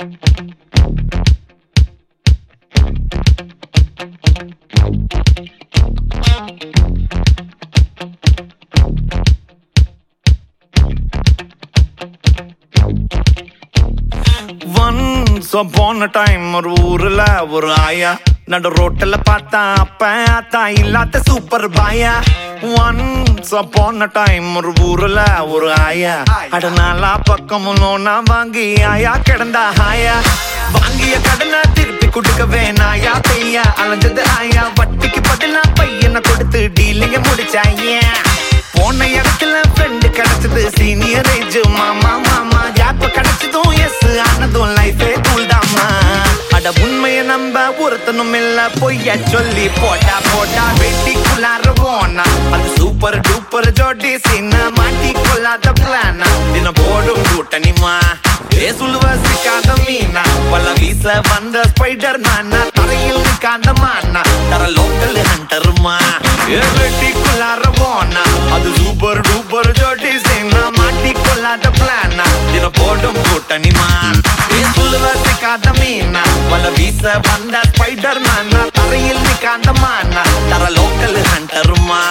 Once upon a time ஒரு ஊர்ல ஒரு ஆயா நடு ரோட்டில் பார்த்தா அப்ப ஆத்தா இல்லாத சூப்பர் பாயா. Once upon a time ஒரு ஊர்ல ஒரு ஆயா அட நாலா பக்கமும் லோனா வாங்கி ஆயா கிடந்தா ஆயா. வாங்கிய கடனை திருப்பி கொடுக்கவே நாயா பெய்யா அலைஞ்சது ஆயா. வட்டிக்கு பதிலா பையனை கொடுத்து டீலிங்க முடிச்சாயா. போன இடத்துல ஃப்ரெண்டு கிடைச்சது சீனியர் ஏஜ் மாமா மாமா. கேப் கிடைச்சதும் எஸ் ஆனதும் லைஃபே கூல்டாமா. அட உண்மைய நம்ப ஒருத்தனும் இல்ல பொய்ய சொல்லி போட்டா போட்டா வெட்டிக்குள்ளார போனா அது சூப்பர் டூப்பர் ஜோடி சீன மாட்டி கொள்ளாத பிளானா. தின போடும் கூட்டணிமா சொல்லுவ சிக்காத மீனா பல வீச வந்த ஸ்பைடர் மேனா தரையில் நிக்காத மானா தர லோக்கல் ஹண்டருமா. வெட்டிக்குள்ளார போனா அது சூப்பர் டூப்பர் ஜோடி சீன மாட்டி கொள்ளாத பிளானா. தின போடும் கூட்டணிமா சொல்லுவ சிக்காத மீனா பல வீச வந்த ஸ்பைடர் மேனா தரையில் நிக்காத மானா தர லோக்கல் ஹண்டருமா.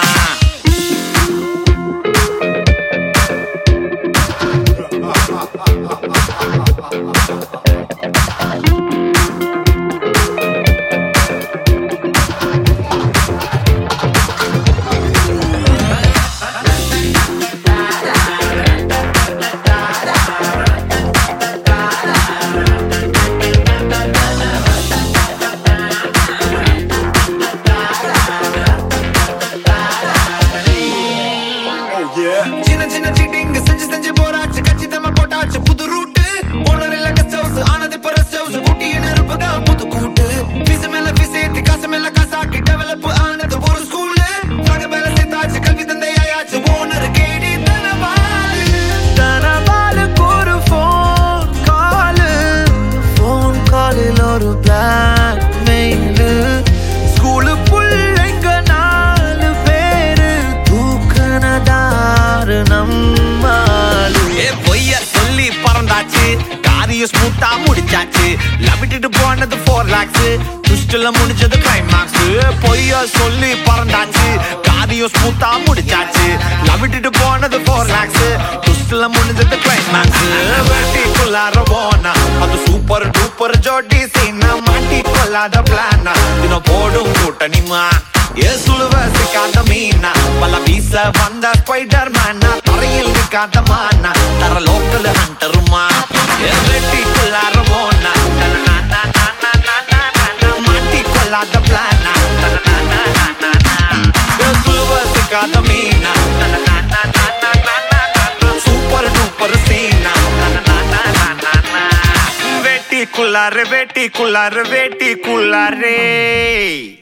சின்ன சின்ன சீட்டிங் செஞ்சு செஞ்சு போராச்சு கச்சிதமா போட்டாச்சு புது ரூட்டு. ஓனர் இல்ல கெஸ்ட் ஹவுஸ் ஆனது இப்ப ரெஸ்ட் ஹவுஸ். ஊட்டியின் இருப்புதான் புது கூட்டு. பீஸ் மேல பீஸ் ஏத்தி காசு மேல காசாக்கி டெவலப் ஆனது ஒரு ஸ்கூலு. தங்க மேல சேர்த்தாச்சு கல்வி தந்தையாச்சு ஓனர் கேடி தனபாலு. தனபாலுக்கு ஒரு ஃபோன் காலில் ஒரு பிளாக் மெயிலு. ஸ்கூலு புள்ளைங்க 4 பேரு தூக்குனதாரு நம்மாலு. பொய்ய சொல்லி பறந்தாச்சு காரியம் ஸ்மூத்தா முடிச்சாச்சு. லவிட்டு போனது 4 lakhs ட்விஸ்ட்ல முடிஞ்சது கிளைமாக்ஸ். பொய்ய சொல்லி பறந்தாச்சு காரியம் ஸ்மூத்தா முடிச்சாச்சு. லவிட்டு போனது 4 lakhs ட்விஸ்ட்ல முடிஞ்சது கிளைமாக்ஸ். வெட்டிக்குள்ளார போனா அது சூப்பர் டூப்பர் ஜோடி சீனா மாட்டி கொள்ளாத பிளானா. தினம் போடும் கூட்டணிமா சுழுவ சிக்காத மீனா பல வீச வந்த ஸ்பைடர் மேனா தரையில் நிக்காத மானா தர லோக்கல் ஹண்டருமா. வெட்டிக்குள்ளார போனா மாட்டி கொள்ளாத பிளானா சுழுவ சிக்காத மீனா சூப்பர் டூப்பர் சீனா. வெட்டிக்குள்ளார வெட்டிக்குள்ளார வெட்டிக்குள்ளாரே